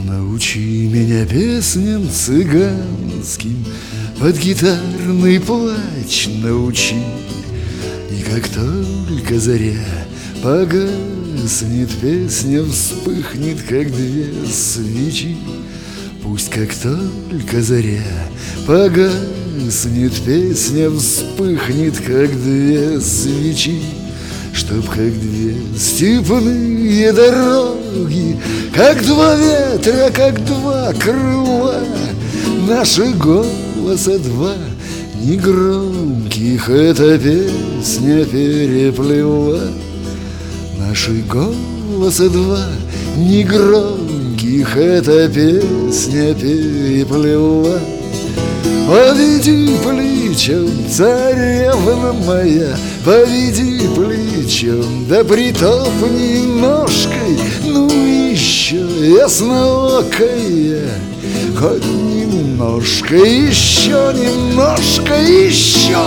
Научи меня песням цыганским, под гитарный плач научи. И как только заря погаснет, песня вспыхнет, как две свечи. Пусть как только заря погаснет, песня вспыхнет, как две свечи. Чтоб как две степные дороги, как два ветра, как два крыла, наши голоса два негромких эта песня переплела. Наши голоса два негромких эта песня переплела. Поведи плечом, царевна моя, поведи плечом, да притопни ножкой, ну еще ясноокая, хоть немножко, еще немножко, еще.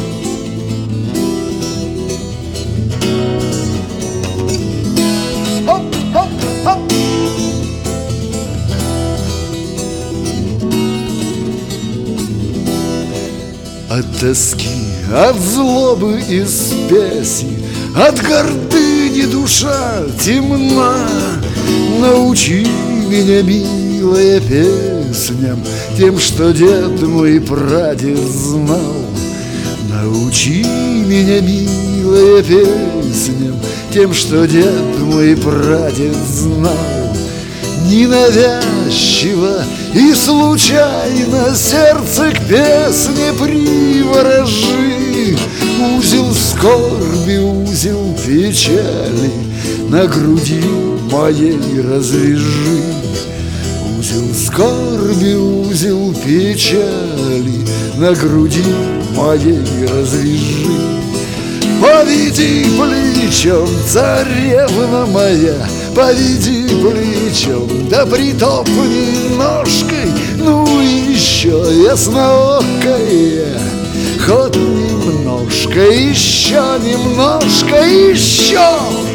От тоски, от злобы и спеси, от гордыни душа темна. Научи меня, милая, песням, тем, что дед мой прадед знал. Научи меня, милая, песням, тем, что дед мой прадед знал. Ненавязчиво и случайно сердце к песне приворожи. Узел скорби, узел печали на груди моей развяжи. Узел скорби, узел печали на груди моей развяжи. Поведи плечом, царевна моя, поведи плечом, да притопни ножкой, ну еще ясноокая, хоть немножко, еще немножко, еще.